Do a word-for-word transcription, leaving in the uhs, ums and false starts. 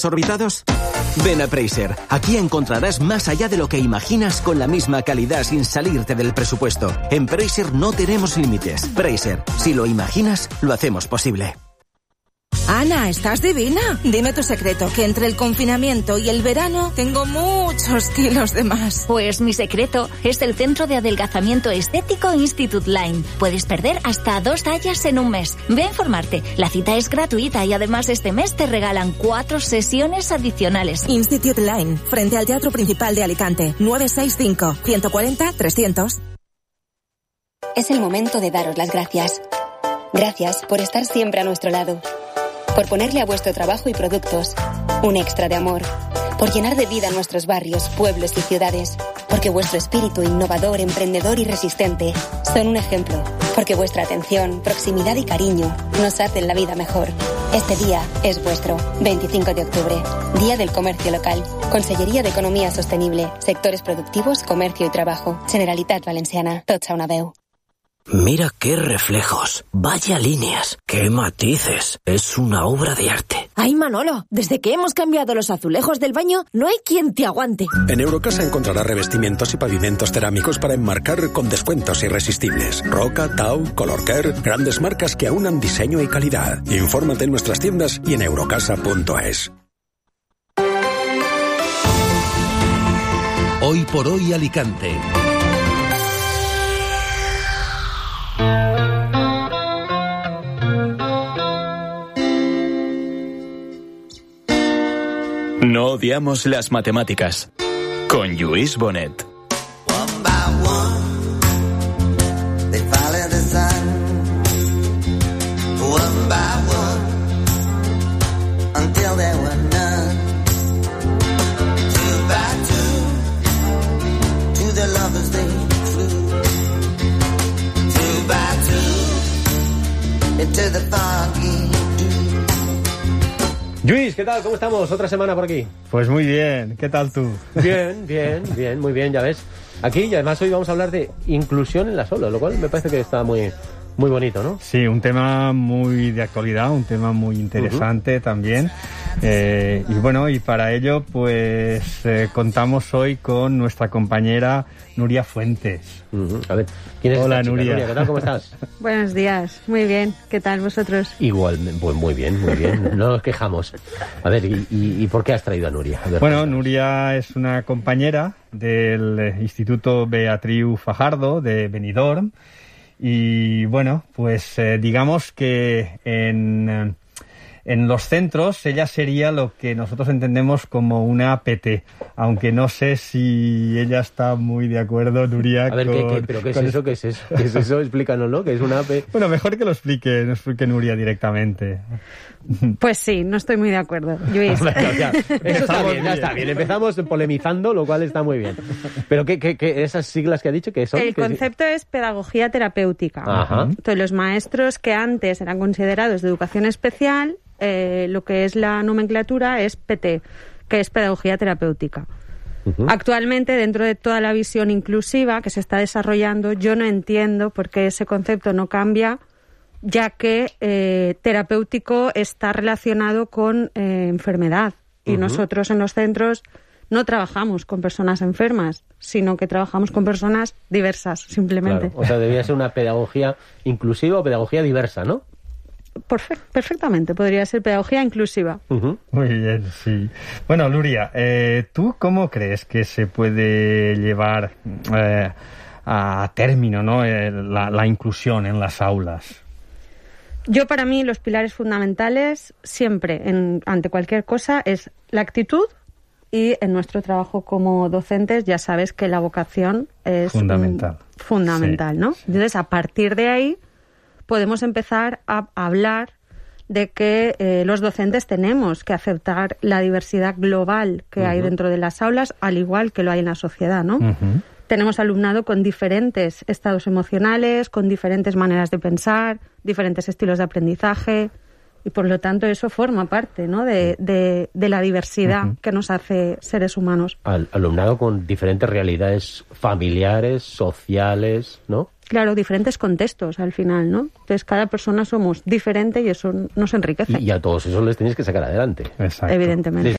desorbitados? Ven a Preiser. Aquí encontrarás más allá de lo que imaginas con la misma calidad sin salirte del presupuesto. En Preiser no tenemos límites. Preiser, si lo imaginas, lo hacemos posible. Ana, estás divina. Dime tu secreto, que entre el confinamiento y el verano tengo muchos kilos de más. Pues mi secreto es el Centro de Adelgazamiento Estético Institute Line. Puedes perder hasta dos tallas en un mes. Ve a informarte. La cita es gratuita y además este mes te regalan cuatro sesiones adicionales. Institute Line, frente al Teatro Principal de Alicante. nueve seis cinco, uno cuatro cero, trescientos. Es el momento de daros las gracias. Gracias por estar siempre a nuestro lado. Por ponerle a vuestro trabajo y productos un extra de amor. Por llenar de vida nuestros barrios, pueblos y ciudades. Porque vuestro espíritu innovador, emprendedor y resistente son un ejemplo. Porque vuestra atención, proximidad y cariño nos hacen la vida mejor. Este día es vuestro. veinticinco de octubre. Día del Comercio Local. Consellería de Economía Sostenible. Sectores productivos, comercio y trabajo. Generalitat Valenciana. Tots a una veu. Mira qué reflejos, vaya líneas, qué matices, es una obra de arte. Ay, Manolo, desde que hemos cambiado los azulejos del baño, no hay quien te aguante. En Eurocasa encontrarás revestimientos y pavimentos cerámicos para enmarcar con descuentos irresistibles. Roca, Tau, Colorcare, grandes marcas que aunan diseño y calidad. Infórmate en nuestras tiendas y en eurocasa punto es. Hoy por hoy Alicante. No odiamos las matemáticas. Con Lluís Bonet. Lluís, ¿qué tal? ¿Cómo estamos? Otra semana por aquí. Pues muy bien, ¿qué tal tú? Bien, bien, bien, muy bien, ya ves. Aquí, y además hoy vamos a hablar de inclusión en las aulas, lo cual me parece que está muy, muy bonito, ¿no? Sí, un tema muy de actualidad, un tema muy interesante uh-huh. también. Eh, y bueno, y para ello, pues eh, contamos hoy con nuestra compañera Nuria Fuentes. Uh-huh. A ver, ¿quién es Hola, esta chica? Nuria. Nuria, ¿qué tal? ¿Cómo estás? Buenos días, muy bien. ¿Qué tal vosotros? Igual, pues muy bien, muy bien. No nos quejamos. A ver, ¿y, y, y por qué has traído a Nuria? A ver, bueno, cuéntanos. Nuria es una compañera del Instituto Beatriu Fajardo de Benidorm. Y bueno, pues eh, digamos que en... En los centros ella sería lo que nosotros entendemos como una A P T, aunque no sé si ella está muy de acuerdo, Nuria. A ver, con, ¿qué, qué, ¿pero qué es eso? ¿Qué es eso? ¿Qué es eso? Explícanoslo, ¿qué es una A P T? Bueno, mejor que lo explique, no explique Nuria directamente. Pues sí, no estoy muy de acuerdo, Lluís. Bueno, ya, eso está bien, ya está bien. Empezamos polemizando, lo cual está muy bien. Pero ¿qué, qué, qué esas siglas que ha dicho que son? El ¿Qué concepto es? es pedagogía terapéutica. Ajá. Entonces, los maestros que antes eran considerados de educación especial, eh, lo que es la nomenclatura es P T, que es pedagogía terapéutica. Uh-huh. Actualmente, dentro de toda la visión inclusiva que se está desarrollando, yo no entiendo por qué ese concepto no cambia, ya que eh, terapéutico está relacionado con eh, enfermedad. Y uh-huh. nosotros en los centros no trabajamos con personas enfermas, sino que trabajamos con personas diversas, simplemente. Claro. O sea, debía ser una pedagogía inclusiva o pedagogía diversa, ¿no? Perfe- perfectamente, podría ser pedagogía inclusiva. Uh-huh. Muy bien, sí. Bueno, Nuria, eh, ¿tú cómo crees que se puede llevar eh, a término, ¿no? eh, la, la inclusión en las aulas? Yo, para mí, los pilares fundamentales siempre, en, ante cualquier cosa, es la actitud, y en nuestro trabajo como docentes ya sabes que la vocación es fundamental, un, fundamental, sí, ¿no? Entonces, a partir de ahí podemos empezar a hablar de que eh, los docentes tenemos que aceptar la diversidad global que uh-huh. hay dentro de las aulas, al igual que lo hay en la sociedad, ¿no? Uh-huh. Tenemos alumnado con diferentes estados emocionales, con diferentes maneras de pensar, diferentes estilos de aprendizaje, y por lo tanto eso forma parte, ¿no? de, de, de la diversidad uh-huh. que nos hace seres humanos. Al, alumnado con diferentes realidades familiares, sociales, ¿no? Claro, diferentes contextos al final, ¿no? Entonces cada persona somos diferente y eso nos enriquece. Y, y a todos esos les tenéis que sacar adelante. Exacto. Evidentemente.